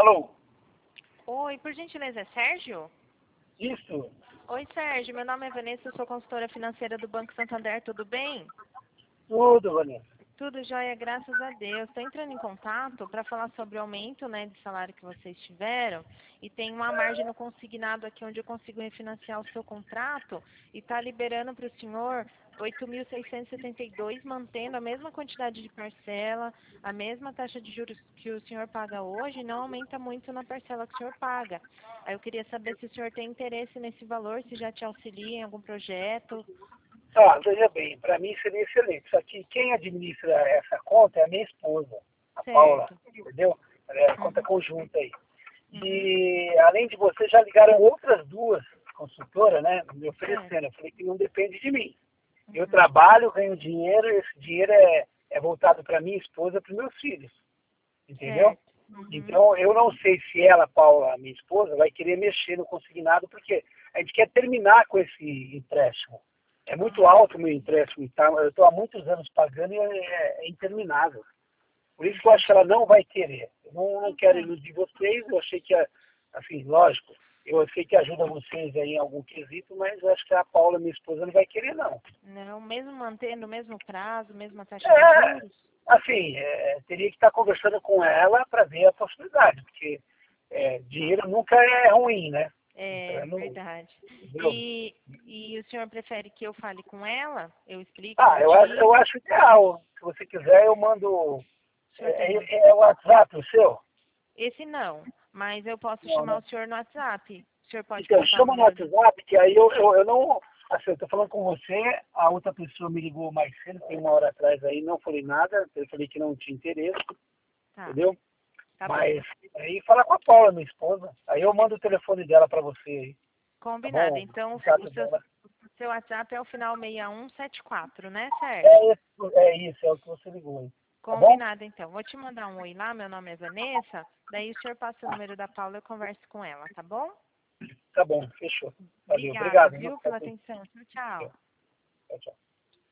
Alô? Oi, por gentileza, é Sérgio? Isso? Oi, Sérgio, meu nome é Vanessa, eu sou consultora financeira do Banco Santander, tudo bem? Tudo, Vanessa. Tudo jóia, graças a Deus. Estou entrando em contato para falar sobre o aumento, né, de salário que vocês tiveram e tem uma margem no consignado aqui onde eu consigo refinanciar o seu contrato e está liberando para o senhor 8.672, mantendo a mesma quantidade de parcela, a mesma taxa de juros que o senhor paga hoje, não aumenta muito na parcela que o senhor paga. Aí eu queria saber se o senhor tem interesse nesse valor, se já te auxilia em algum projeto. Veja bem, para mim seria excelente. Só que quem administra essa conta é a minha esposa, a Paula, Certo. entendeu? É a conta Uhum. conjunta aí. Uhum. E, além de você, já ligaram outras duas consultoras, né, me Certo. oferecendo. Eu falei que não depende de mim. Eu Uhum. trabalho, ganho dinheiro, e esse dinheiro é voltado para minha esposa e para os meus filhos, entendeu? Certo. Uhum. Então, eu não sei se ela, Paula, minha esposa, vai querer mexer no consignado, porque a gente quer terminar com esse empréstimo. É muito Ah, alto o meu empréstimo, tá? Eu estou há muitos anos pagando e é interminável. Por isso que eu acho que entendi. ela não vai querer. Eu não quero Então, iludir vocês, eu achei que, assim, lógico, eu sei que ajuda vocês aí em algum quesito, mas eu acho que a Paula, minha esposa, não vai querer, não. não, mesmo mantendo o mesmo prazo, mesma taxa de É, juros? assim, teria que estar conversando com ela para ver a possibilidade, porque Tá. dinheiro nunca é ruim, né? Então, É verdade. entendeu? E o senhor prefere que eu fale com ela? Eu explique o Eu motivo? acho ideal. Se você quiser, eu mando. O senhor tem. É o WhatsApp o seu? Esse não, mas eu posso Não, chamar né? o senhor no WhatsApp. O senhor pode Então, passar o chama no número do. WhatsApp, que aí eu não. Assim, eu tô falando com você, a outra pessoa me ligou mais cedo, tem uma hora atrás aí, não falei nada, eu falei que não tinha interesse, Tá, entendeu? tá bom. Mas aí fala com a Paula, minha esposa. Aí eu mando o telefone dela para você aí, tá Combinado. bom? O Então, contato dela. o seu WhatsApp é o final 6174, né, Sérgio? É isso, é o que você ligou aí. Tá bom? Combinado, então. Vou te mandar um oi lá, meu nome é Vanessa. Daí o senhor passa o número da Paula e eu converso com ela, tá bom? Tá bom, fechou. Valeu. Obrigada, Obrigado, viu? viu, pela atenção. Tchau, tchau. Tchau, tchau.